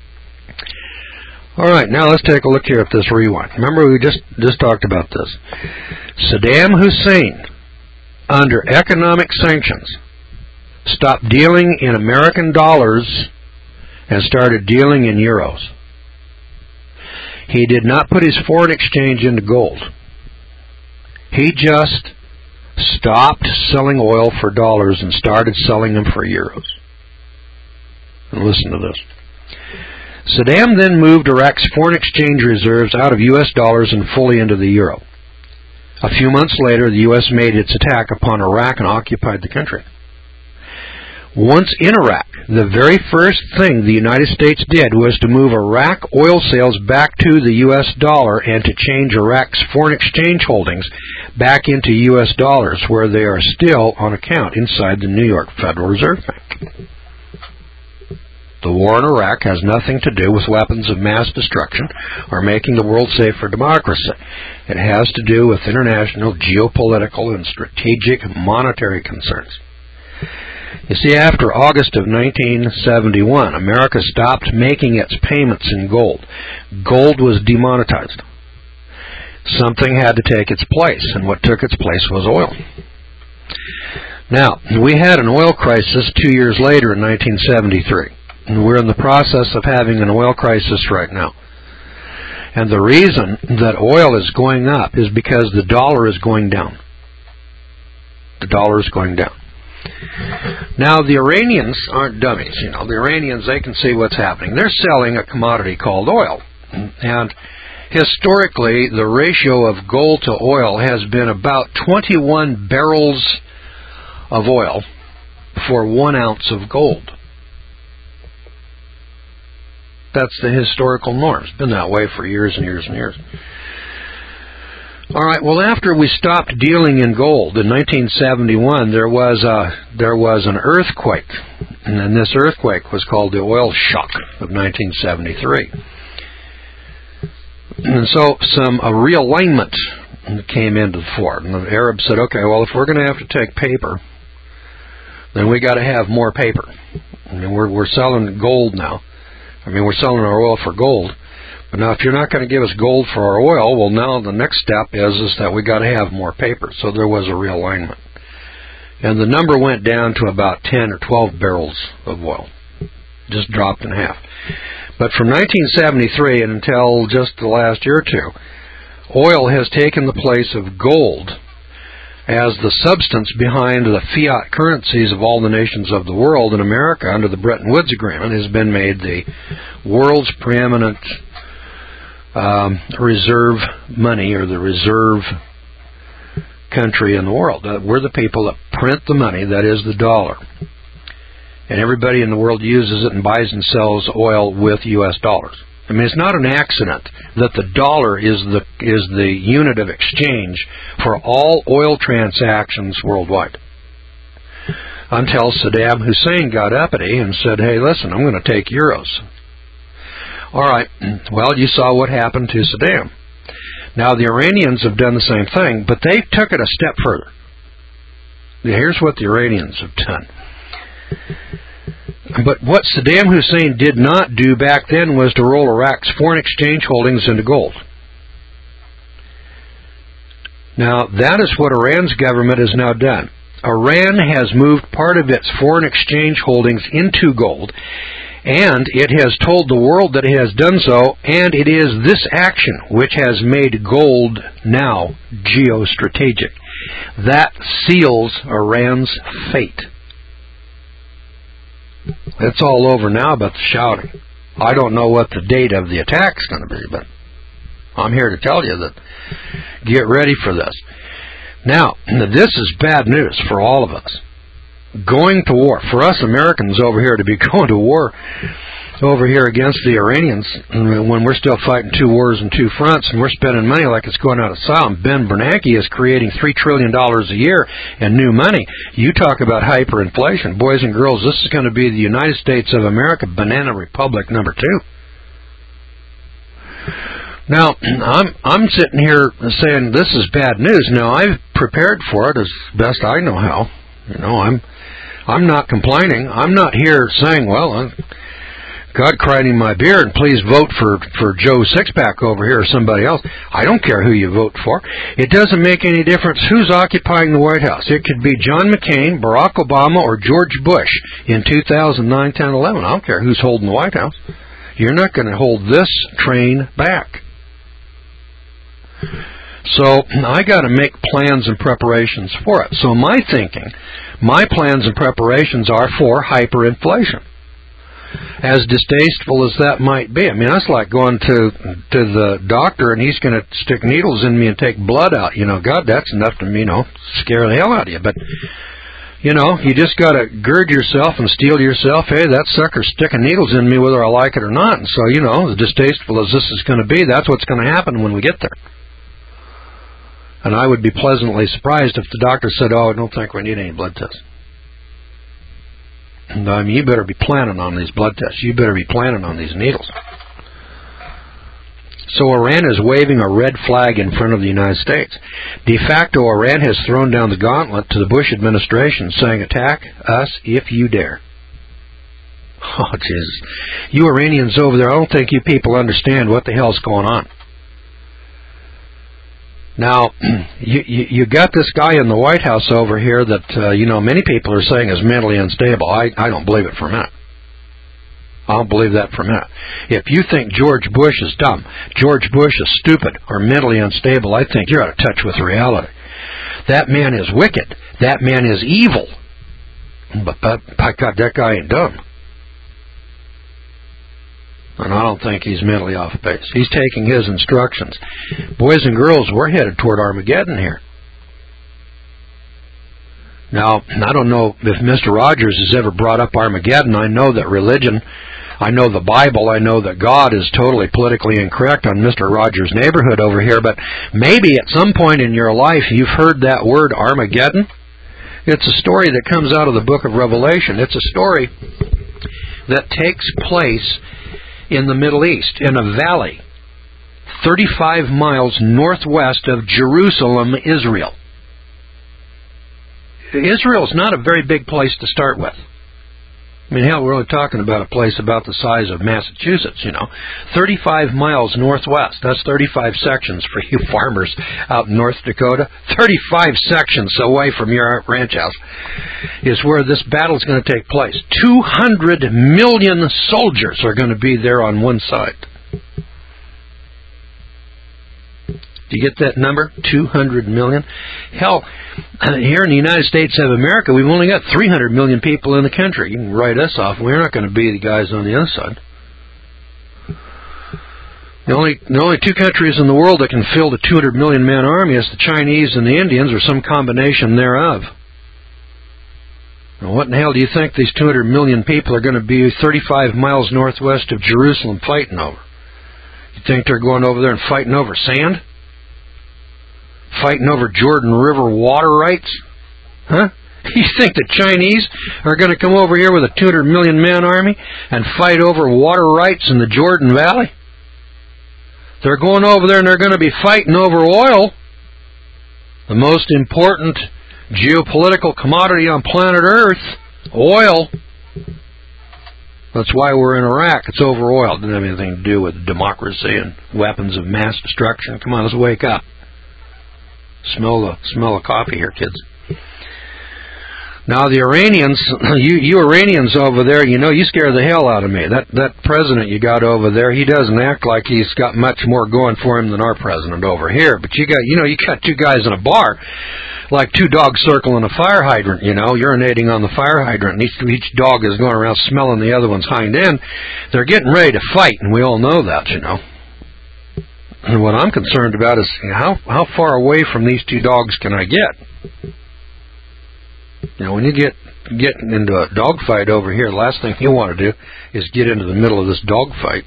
All right, now let's take a look here at this rewind. Remember, we just, just talked about this. Saddam Hussein, under economic sanctions, stopped dealing in American dollars and started dealing in euros. He did not put his foreign exchange into gold. He just stopped selling oil for dollars and started selling them for euros. And listen to this. Saddam then moved Iraq's foreign exchange reserves out of U S dollars and fully into the euro. A few months later, the U S made its attack upon Iraq and occupied the country. Once in Iraq, the very first thing the United States did was to move Iraq oil sales back to the U S dollar and to change Iraq's foreign exchange holdings back into U S dollars, where they are still on account inside the New York Federal Reserve Bank. The war in Iraq has nothing to do with weapons of mass destruction or making the world safe for democracy. It has to do with international geopolitical and strategic monetary concerns. You see, after August of nineteen seventy-one, America stopped making its payments in gold. Gold was demonetized. Something had to take its place, and what took its place was oil. Now, we had an oil crisis two years later in nineteen seventy-three, and we're in the process of having an oil crisis right now. And the reason that oil is going up is because the dollar is going down. The dollar is going down. Now, the Iranians aren't dummies. You know, the Iranians, they can see what's happening. They're selling a commodity called oil. And historically, the ratio of gold to oil has been about twenty-one barrels of oil for one ounce of gold. That's the historical norm. It's been that way for years and years and years. All right, well, after we stopped dealing in gold in nineteen seventy-one, there was a, there was an earthquake, and then this earthquake was called the oil shock of nineteen seventy-three. And so some a realignment came into the fore, and the Arabs said, okay, well, if we're going to have to take paper, then we got to have more paper. I mean, we're we're selling gold now. I mean, we're selling our oil for gold. But now, if you're not going to give us gold for our oil, well, now the next step is, is that we got to have more paper. So there was a realignment. And the number went down to about ten or twelve barrels of oil. Just dropped in half. But from nineteen seventy-three and until just the last year or two, oil has taken the place of gold as the substance behind the fiat currencies of all the nations of the world. And America, under the Bretton Woods Agreement, has been made the world's preeminent Um, reserve money, or the reserve country in the world. Uh, we're the people that print the money, that is the dollar. And everybody in the world uses it and buys and sells oil with U S dollars. I mean, it's not an accident that the dollar is the is the unit of exchange for all oil transactions worldwide. Until Saddam Hussein got uppity and said, hey, listen, I'm going to take euros. All right, well, you saw what happened to Saddam. Now, the Iranians have done the same thing, but they took it a step further. Here's what the Iranians have done. But what Saddam Hussein did not do back then was to roll Iraq's foreign exchange holdings into gold. Now, that is what Iran's government has now done. Iran has moved part of its foreign exchange holdings into gold, and it has told the world that it has done so, and it is this action which has made gold now geostrategic. That seals Iran's fate. It's all over now about the shouting. I don't know what the date of the attack's going to be, but I'm here to tell you that get ready for this. Now, this is bad news for all of us. Going to war, for us Americans over here to be going to war over here against the Iranians when we're still fighting two wars and two fronts and we're spending money like it's going out of style, and Ben Bernanke is creating three trillion dollars a year in new money. You talk about hyperinflation. Boys and girls, this is going to be the United States of America, Banana Republic number two. Now, I'm I'm sitting here saying this is bad news. Now, I've prepared for it as best I know how. You know, I'm I'm not complaining. I'm not here saying, well, uh, God cried in my beard, and please vote for, for Joe Sixpack over here or somebody else. I don't care who you vote for. It doesn't make any difference who's occupying the White House. It could be John McCain, Barack Obama, or George Bush in two thousand nine, ten, eleven. I don't care who's holding the White House. You're not going to hold this train back. So I got to make plans and preparations for it. So my thinking, my plans and preparations are for hyperinflation. As distasteful as that might be. I mean, that's like going to to the doctor and he's going to stick needles in me and take blood out. You know, God, that's enough to, you know, scare the hell out of you. But, you know, you just got to gird yourself and steel to yourself, hey, that sucker's sticking needles in me whether I like it or not. And so, you know, as distasteful as this is going to be, that's what's going to happen when we get there. And I would be pleasantly surprised if the doctor said, oh, I don't think we need any blood tests. I mean, you better be planning on these blood tests. You better be planning on these needles. So Iran is waving a red flag in front of the United States. De facto, Iran has thrown down the gauntlet to the Bush administration, saying, attack us if you dare. Oh, Jesus. You Iranians over there, I don't think you people understand what the hell's going on. Now, you, you you got this guy in the White House over here that, uh, you know, many people are saying is mentally unstable. I, I don't believe it for a minute. I don't believe that for a minute. If you think George Bush is dumb, George Bush is stupid or mentally unstable, I think you're out of touch with reality. That man is wicked. That man is evil. But, but by God, that guy ain't dumb. And I don't think he's mentally off base. He's taking his instructions. Boys and girls, we're headed toward Armageddon here. Now, I don't know if Mister Rogers has ever brought up Armageddon. I know that religion, I know the Bible, I know that God is totally politically incorrect on Mister Rogers' neighborhood over here, but maybe at some point in your life you've heard that word Armageddon. It's a story that comes out of the book of Revelation. It's a story that takes place in the Middle East, in a valley, thirty-five miles northwest of Jerusalem, Israel. Israel's not a very big place to start with. I mean, hell, we're only talking about a place about the size of Massachusetts, you know. thirty-five miles northwest. That's thirty-five sections for you farmers out in North Dakota. thirty-five sections away from your ranch house is where this battle's going to take place. two hundred million soldiers are going to be there on one side. Do you get that number? two hundred million? Hell, here in the United States of America, we've only got three hundred million people in the country. You can write us off. We're not going to be the guys on the other side. The only, the only two countries in the world that can fill the two hundred million man army is the Chinese and the Indians, or some combination thereof. Now, what in the hell do you think these two hundred million people are going to be thirty-five miles northwest of Jerusalem fighting over? You think they're going over there and fighting over sand? Fighting over Jordan River water rights? Huh? You think the Chinese are going to come over here with a two hundred million man army and fight over water rights in the Jordan Valley? They're going over there and they're going to be fighting over oil, the most important geopolitical commodity on planet Earth, oil. That's why we're in Iraq. It's over oil. It didn't have anything to do with democracy and weapons of mass destruction. Come on, let's wake up. Smell the smell of coffee here, kids. Now the Iranians, you you Iranians over there, you know, you scare the hell out of me. That that president you got over there, he doesn't act like he's got much more going for him than our president over here. But you got, you know, you got two guys in a bar, like two dogs circling a fire hydrant, you know, urinating on the fire hydrant. And each each dog is going around smelling the other one's hind end. They're getting ready to fight, and we all know that, you know. And what I'm concerned about is how how far away from these two dogs can I get? You know, when you get get into a dogfight over here, the last thing you want to do is get into the middle of this dogfight.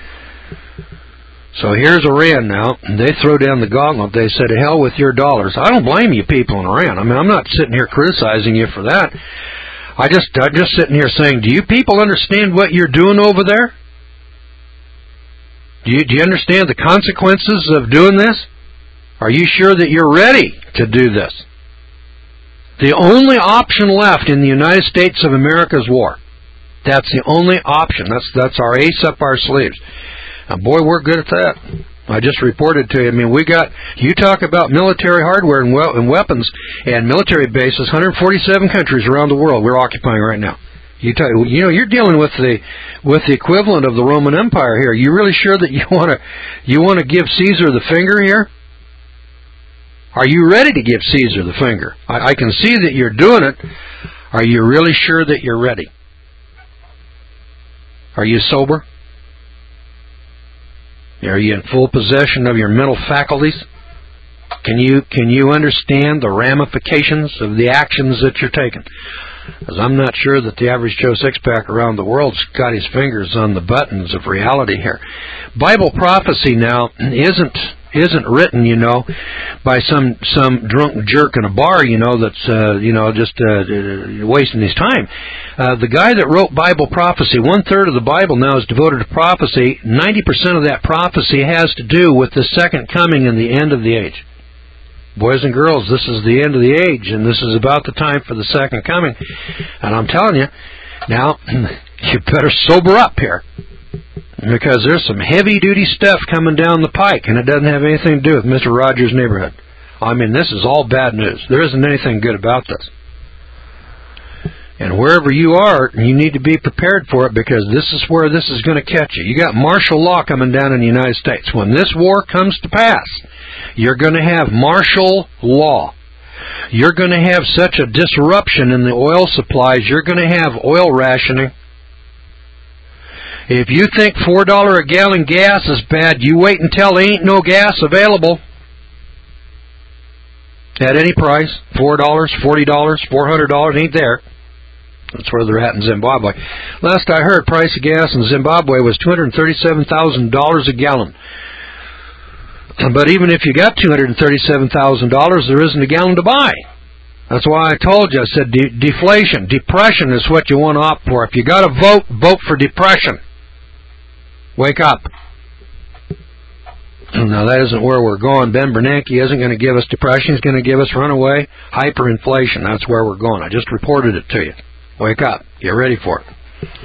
So here's Iran now. They throw down the gauntlet. They say, to hell with your dollars. I don't blame you people in Iran. I mean, I'm not sitting here criticizing you for that. I just, I'm just sitting here saying, do you people understand what you're doing over there? Do you, do you understand the consequences of doing this? Are you sure that you're ready to do this? The only option left in the United States of America is war. That's the only option. That's that's our ace up our sleeves. And boy, we're good at that. I just reported to you. I mean, we got, you talk about military hardware and, we- and weapons and military bases, one hundred forty-seven countries around the world we're occupying right now. You, tell, you know, you're dealing with the with the equivalent of the Roman Empire here. You really sure that you want to you want to give Caesar the finger here? Are you ready to give Caesar the finger? I, I can see that you're doing it. Are you really sure that you're ready? Are you sober? Are you in full possession of your mental faculties? Can you can you understand the ramifications of the actions that you're taking? Because I'm not sure that the average Joe Sixpack around the world's got his fingers on the buttons of reality here. Bible prophecy now isn't isn't written, you know, by some some drunk jerk in a bar, you know, that's uh, you know just uh, wasting his time. Uh, the guy that wrote Bible prophecy, one third of the Bible now is devoted to prophecy. Ninety percent of that prophecy has to do with the second coming and the end of the age. Boys and girls, this is the end of the age, and this is about the time for the second coming. And I'm telling you, now, you better sober up here, because there's some heavy-duty stuff coming down the pike, and it doesn't have anything to do with Mister Rogers' neighborhood. I mean, this is all bad news. There isn't anything good about this. And wherever you are, you need to be prepared for it, because this is where this is going to catch you. You got martial law coming down in the United States. When this war comes to pass, you're going to have martial law. You're going to have such a disruption in the oil supplies. You're going to have oil rationing. If you think four dollars a gallon gas is bad, you wait until there ain't no gas available at any price. four dollars, forty dollars, four hundred dollars ain't there. That's where they're at in Zimbabwe. Last I heard, price of gas in Zimbabwe was two hundred thirty-seven thousand dollars a gallon. But even if you got two hundred thirty-seven thousand dollars, there isn't a gallon to buy. That's why I told you, I said de- deflation, depression is what you want to opt for. If you got to vote, vote for depression. Wake up. Now, that isn't where we're going. Ben Bernanke isn't going to give us depression. He's going to give us runaway hyperinflation. That's where we're going. I just reported it to you. Wake up. Get ready for it.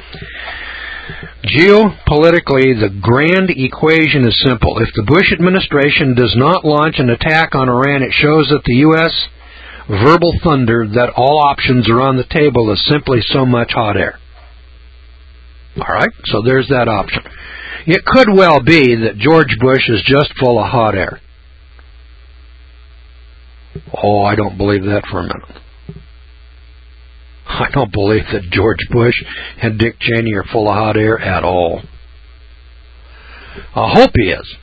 Geopolitically, the grand equation is simple. If the Bush administration does not launch an attack on Iran, it shows that the U S verbal thunder that all options are on the table is simply so much hot air. All right? So there's that option. It could well be that George Bush is just full of hot air. Oh, I don't believe that for a minute. I don't believe that George Bush and Dick Cheney are full of hot air at all. I hope he is.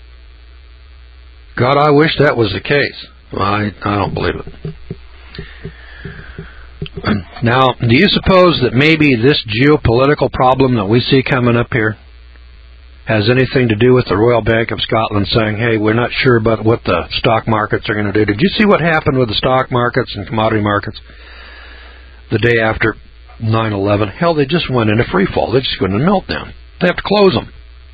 God, I wish that was the case. I, I don't believe it. Now, do you suppose that maybe this geopolitical problem that we see coming up here has anything to do with the Royal Bank of Scotland saying, hey, we're not sure about what the stock markets are going to do? Did you see what happened with the stock markets and commodity markets the day after nine eleven? Hell, they just went into free fall. They're just going to melt down. They have to close them.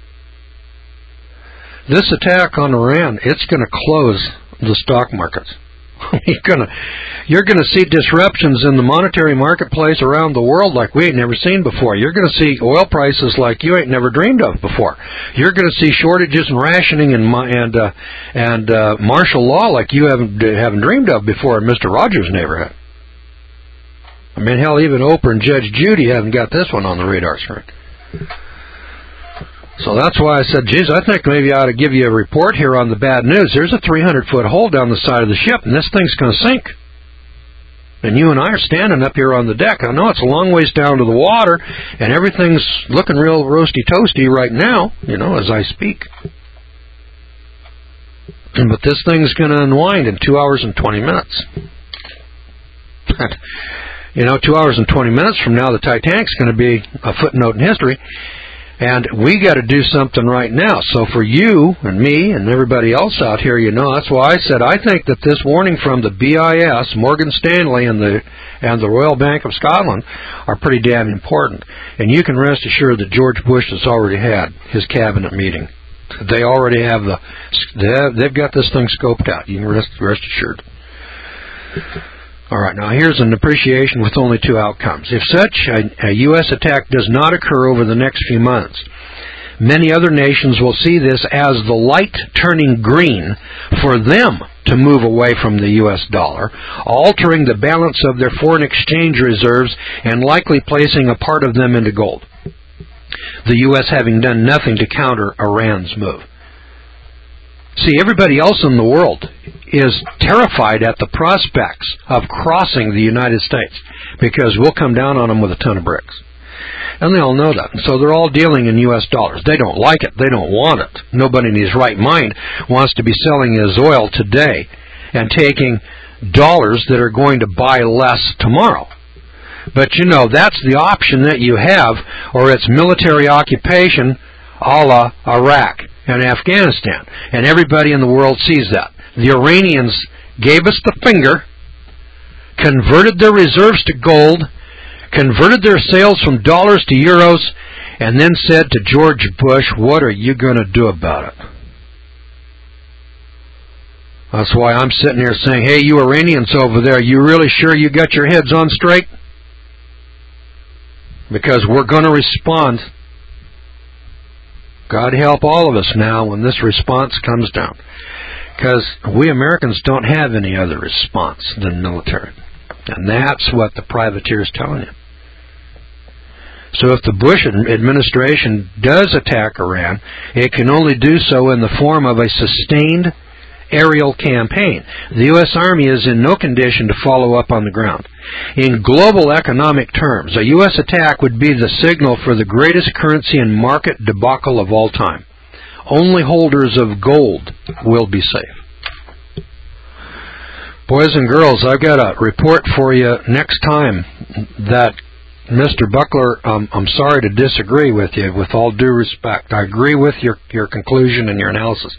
This attack on Iran, it's going to close the stock markets. You're going to you're going to see disruptions in the monetary marketplace around the world like we ain't never seen before. You're going to see oil prices like you ain't never dreamed of before. You're going to see shortages and rationing and and uh, and uh, martial law like you haven't haven't dreamed of before in Mister Rogers' neighborhood. I mean, hell, even Oprah and Judge Judy haven't got this one on the radar screen. So that's why I said, geez, I think maybe I ought to give you a report here on the bad news. There's a three hundred foot hole down the side of the ship, and this thing's going to sink. And you and I are standing up here on the deck. I know it's a long ways down to the water, and everything's looking real roasty-toasty right now, you know, as I speak. But this thing's going to unwind in two hours and twenty minutes. You know, two hours and twenty minutes from now, the Titanic's going to be a footnote in history. And we got to do something right now. So for you and me and everybody else out here, you know, that's why I said I think that this warning from the B I S, Morgan Stanley, and the and the Royal Bank of Scotland are pretty damn important. And you can rest assured that George Bush has already had his cabinet meeting. They already have the they have, they've got this thing scoped out. You can rest rest assured. All right, now here's an appreciation with only two outcomes. If such a, a U S attack does not occur over the next few months, many other nations will see this as the light turning green for them to move away from the U S dollar, altering the balance of their foreign exchange reserves and likely placing a part of them into gold. The U S having done nothing to counter Iran's move. See, everybody else in the world is terrified at the prospects of crossing the United States because we'll come down on them with a ton of bricks. And they all know that. So they're all dealing in U S dollars. They don't like it. They don't want it. Nobody in his right mind wants to be selling his oil today and taking dollars that are going to buy less tomorrow. But, you know, that's the option that you have, or it's military occupation a la Iraq and Afghanistan. And everybody in the world sees that. The Iranians gave us the finger, converted their reserves to gold, converted their sales from dollars to euros, and then said to George Bush, what are you going to do about it? That's why I'm sitting here saying, hey, you Iranians over there, you really sure you got your heads on straight? Because we're going to respond. God help all of us now when this response comes down. Because we Americans don't have any other response than military. And that's what the privateer is telling you. So if the Bush administration does attack Iran, it can only do so in the form of a sustained aerial campaign. The U S Army is in no condition to follow up on the ground. In global economic terms, a U S attack would be the signal for the greatest currency and market debacle of all time. Only holders of gold will be safe. Boys and girls, I've got a report for you next time that Mister Buckler, um, I'm sorry to disagree with you, with all due respect. I agree with your, your conclusion and your analysis.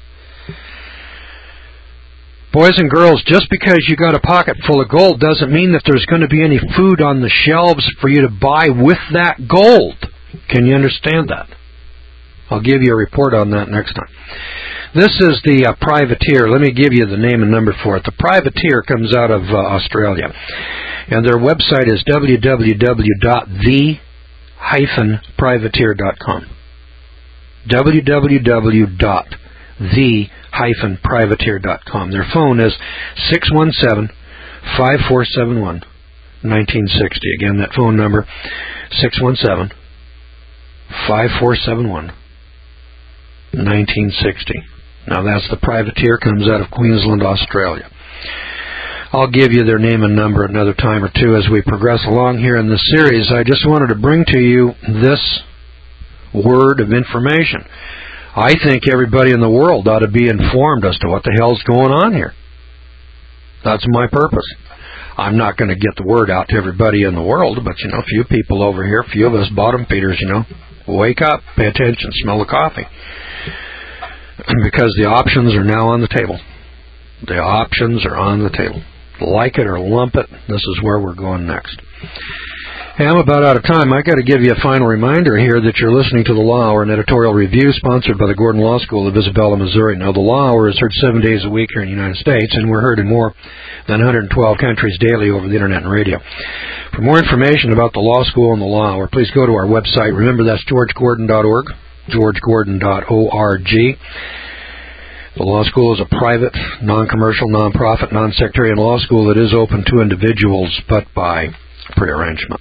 Boys and girls, just because you got a pocket full of gold doesn't mean that there's going to be any food on the shelves for you to buy with that gold. Can you understand that? I'll give you a report on that next time. This is the uh, privateer. Let me give you the name and number for it. The privateer comes out of uh, Australia, and their website is w w w dot the dash privateer dot com. w w w dot the dash privateer dot com. Their phone is six one seven, five four seven one, one nine six zero. Again, that phone number, six one seven, five four seven one, one nine six zero. Now, that's the privateer, comes out of Queensland, Australia. I'll give you their name and number another time or two as we progress along here in this series. I just wanted to bring to you this word of information. I think everybody in the world ought to be informed as to what the hell's going on here. That's my purpose. I'm not going to get the word out to everybody in the world, but, you know, a few people over here, a few of us bottom feeders, you know, wake up, pay attention, smell the coffee. Because the options are now on the table. The options are on the table. Like it or lump it, this is where we're going next. Hey, I'm about out of time. I've got to give you a final reminder here that you're listening to the Law Hour, an editorial review sponsored by the Gordon Law School of Isabella, Missouri. Now, the Law Hour is heard seven days a week here in the United States, and we're heard in more than one hundred twelve countries daily over the Internet and radio. For more information about the Law School and the Law Hour, please go to our website. Remember, that's george gordon dot org, george gordon dot org. The law school is a private, non-commercial, non-profit, non-sectarian law school that is open to individuals, but by prearrangement.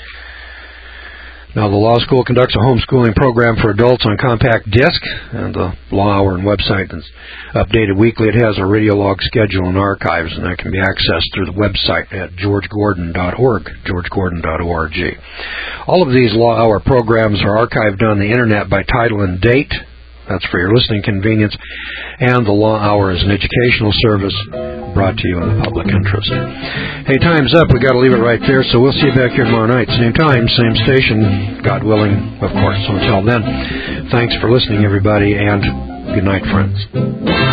Now, the law school conducts a homeschooling program for adults on compact disc, and the Law Hour and website is updated weekly. It has a radio log schedule and archives, and that can be accessed through the website at george gordon dot org, george gordon dot org. All of these Law Hour programs are archived on the Internet by title and date. That's for your listening convenience. And the Law Hour is an educational service brought to you in the public interest. Hey, time's up. We've got to leave it right there, so we'll see you back here tomorrow night. Same time, same station, God willing, of course. So until then, thanks for listening, everybody, and good night, friends.